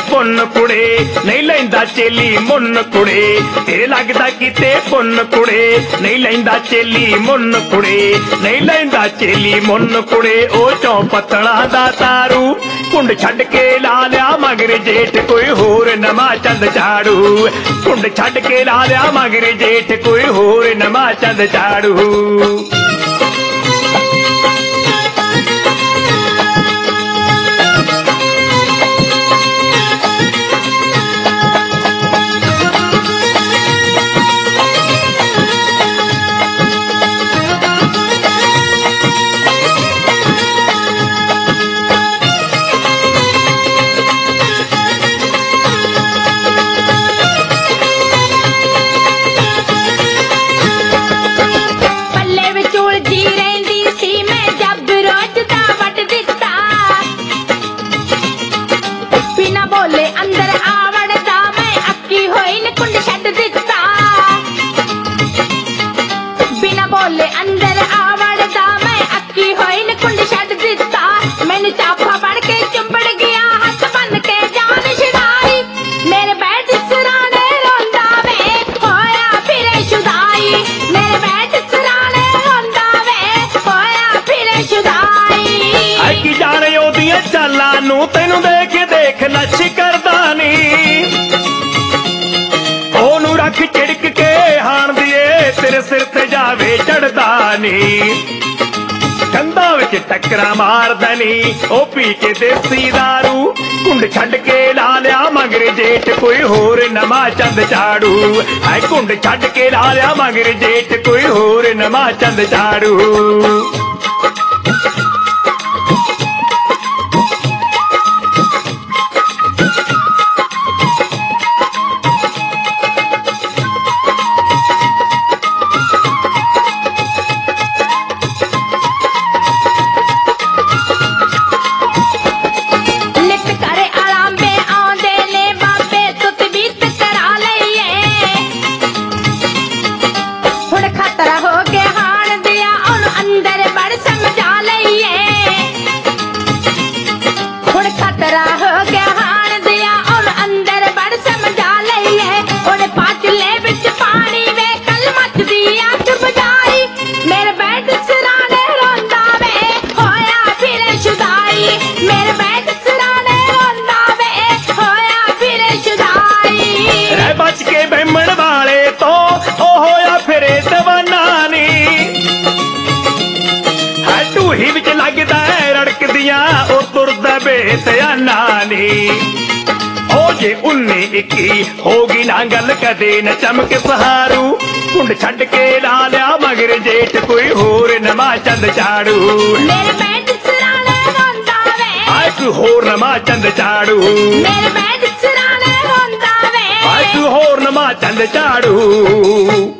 पुन कुड़े नहीं लैंदा चेली मुन कुड़े तेरे लगदा किते पुन कुड़े नहीं लैंदा चेली मुन कुड़े नहीं लैंदा चेली मुन कुड़े ओ चौ पतला दा तारू कुंड छड़ के ला लिया मगर जेठ कोई होर नमा चंद चाड़ू कुंड छड़ के ला लिया मगर जेठ कोई होर नमा चंद चाड़ू तेनू देख नच करदा नी ओनू रख चिड़क के हाण दिए तेरे सिर ते जावे चढ़दा नी कंधा विच टकरा मारदा नी ओ पी के देसी दारू कुंड छड़ के ला लिया मगर जेठ कोई होर नमा चंद चाड़ू हाय कुंड छड़ के ला लिया मगर जेठ कोई होर नमा चंद चाड़ू जे उन्नी इक्की होगी ना गल कदे न चमक सहारू कुंड छड़ के ला लिया मगर जेठ कोई होर नमा चंद चाड़ू मेरे बैठ सराने रोंदा वे आए कोई होर नमा चंद चाड़ू मेरे बैठ सराने रोंदा वे आए कोई होर नमा चंद चाड़ू।